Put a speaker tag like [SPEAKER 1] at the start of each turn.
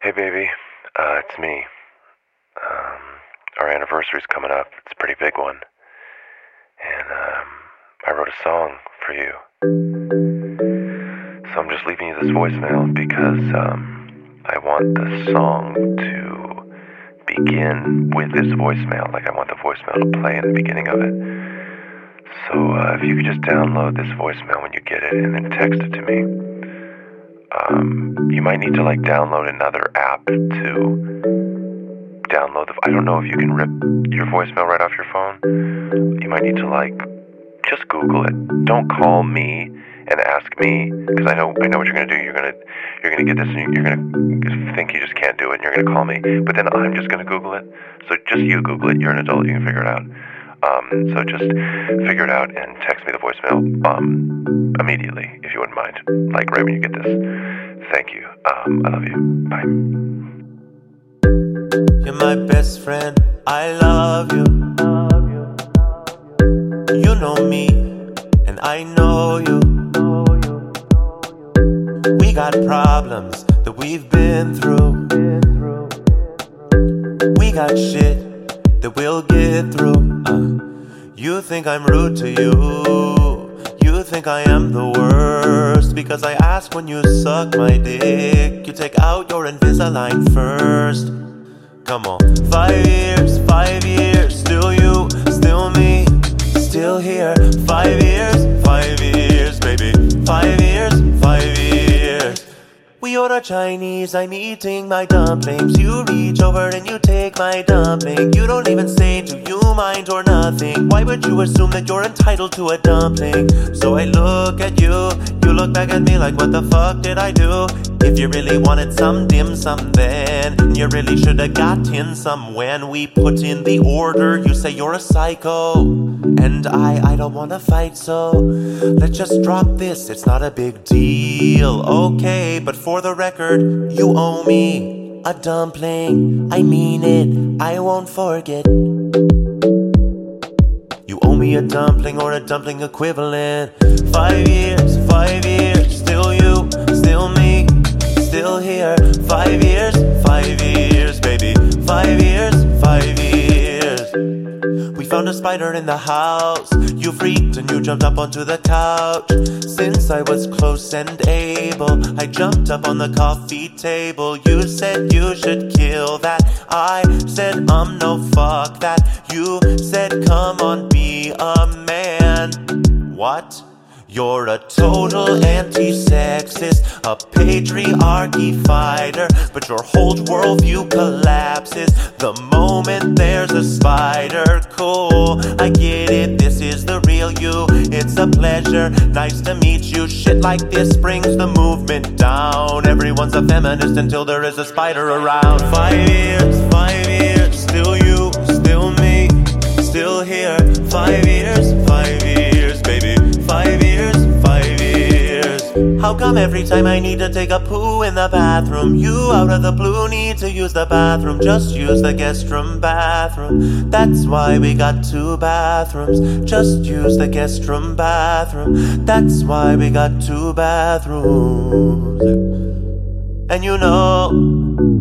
[SPEAKER 1] Hey baby, it's me. Our anniversary's coming up. It's a pretty big one. And I wrote a song for you. So I'm just leaving you this voicemail because I want the song to begin with this voicemail. Like I want the voicemail to play in the beginning of it. So if you could just download this voicemail when you get it and then text it to me. You might need to download another app to download I don't know if you can rip your voicemail right off your phone. You might need to just Google it. Don't call me and ask me, because I know what you're gonna do. You're gonna get this and you're gonna think you just can't do it and you're gonna call me. But then I'm just gonna Google it. So just you Google it. You're an adult. You can figure it out. So just figure it out and text me the voicemail immediately, if you wouldn't mind. Right when you get this. Thank you. I love you. Bye.
[SPEAKER 2] You're my best friend. I love you. You know me, and I know you. We got problems that we've been through. We got shit that we'll get through. You think I'm rude to you. You think I am the worst because I ask when you suck my dick. You take out your Invisalign first. Come on. 5 years, still you, still me, still here. 5 years, baby. 5 years. We order Chinese, I'm eating my dumplings. You reach over and you take my dumpling. You don't even say, do you mind or nothing? Why would you assume that you're entitled to a dumpling? So I look at you, you look back at me like, what the fuck did I do? If you really wanted some dim sum then you really should have gotten some when we put in the order. You say you're a psycho, and I don't wanna fight, so let's just drop this, it's not a big deal. Okay, but for the record, you owe me a dumpling. I mean it, I won't forget. You owe me a dumpling or a dumpling equivalent. 5 years, still you, still me, still here. 5 years, baby. 5 years. We found a spider in the house. You freaked and you jumped up onto the couch. Since I was close and able, I jumped up on the coffee table. You said you should kill that. I said no, fuck that. You said come on, be a man. What? You're a total anti-sexist, a patriarchy fighter, but your whole worldview collapses the moment there's a spider. Cool, I get it, this is the real you. It's a pleasure, nice to meet you. Shit like this brings the movement down. Everyone's a feminist until there is a spider around. 5 years, still you, still me, still here. 5 years, baby. 5 years. How come every time I need to take a poo in the bathroom, you out of the blue need to use the bathroom? Just use the guest room bathroom. That's why we got 2 bathrooms. Just use the guest room bathroom. That's why we got 2 bathrooms. And you know